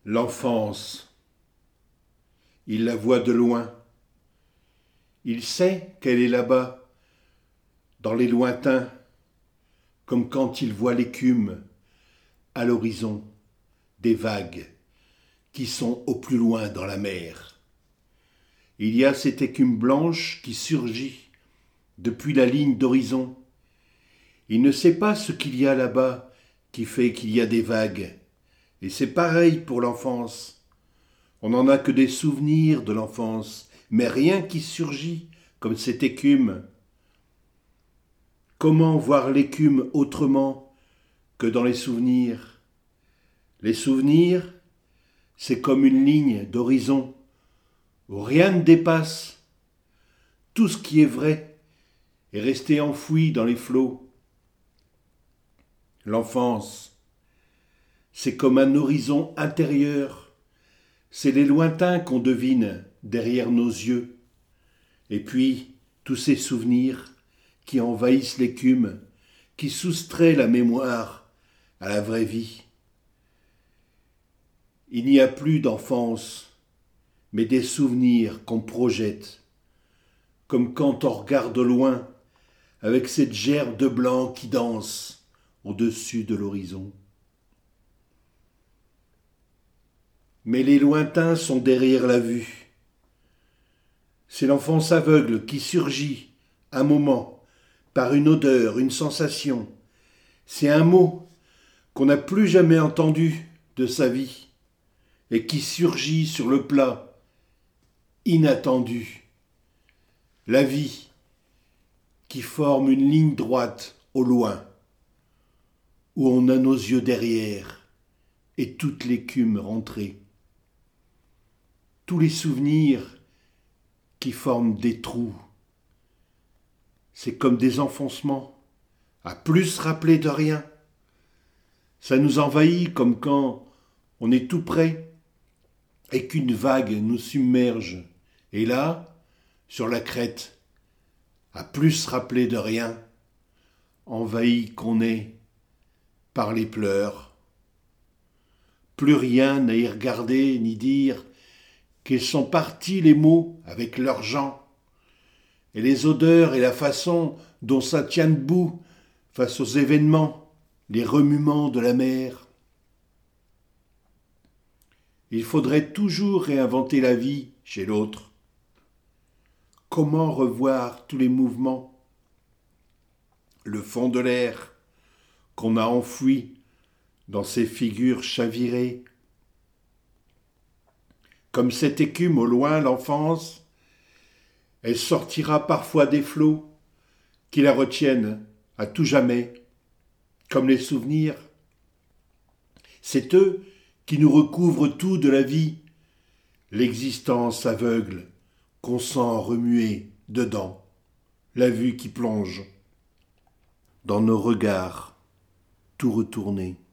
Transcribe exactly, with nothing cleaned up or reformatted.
L'enfance, il la voit de loin. Il sait qu'elle est là-bas, dans les lointains, comme quand il voit l'écume à l'horizon des vagues qui sont au plus loin dans la mer. Il y a cette écume blanche qui surgit depuis la ligne d'horizon. Il ne sait pas ce qu'il y a là-bas qui fait qu'il y a des vagues. Et c'est pareil pour l'enfance. On n'en a que des souvenirs de l'enfance, mais rien qui surgit comme cette écume. Comment voir l'écume autrement que dans les souvenirs? Les souvenirs, c'est comme une ligne d'horizon où rien ne dépasse. Tout ce qui est vrai est resté enfoui dans les flots. L'enfance, c'est comme un horizon intérieur. C'est les lointains qu'on devine derrière nos yeux. Et puis, tous ces souvenirs qui envahissent l'écume, qui soustraient la mémoire à la vraie vie. Il n'y a plus d'enfance, mais des souvenirs qu'on projette, comme quand on regarde au loin, avec cette gerbe de blanc qui danse au-dessus de l'horizon. Mais les lointains sont derrière la vue. C'est l'enfance aveugle qui surgit, un moment, par une odeur, une sensation. C'est un mot qu'on n'a plus jamais entendu de sa vie et qui surgit sur le plat, inattendu. La vie qui forme une ligne droite au loin, où on a nos yeux derrière et toute l'écume rentrée. Tous les souvenirs qui forment des trous. C'est comme des enfoncements, à plus se rappeler de rien. Ça nous envahit comme quand on est tout près et qu'une vague nous submerge. Et là, sur la crête, à plus se rappeler de rien, envahi qu'on est par les pleurs. Plus rien à y regarder ni dire qu'ils sont partis les mots avec leurs gens, et les odeurs et la façon dont ça tient debout face aux événements, les remuements de la mer. Il faudrait toujours réinventer la vie chez l'autre. Comment revoir tous les mouvements, le fond de l'air qu'on a enfoui dans ces figures chavirées? Comme cette écume au loin, l'enfance, elle sortira parfois des flots qui la retiennent à tout jamais, comme les souvenirs. C'est eux qui nous recouvrent tout de la vie, l'existence aveugle qu'on sent remuer dedans, la vue qui plonge dans nos regards tout retournés.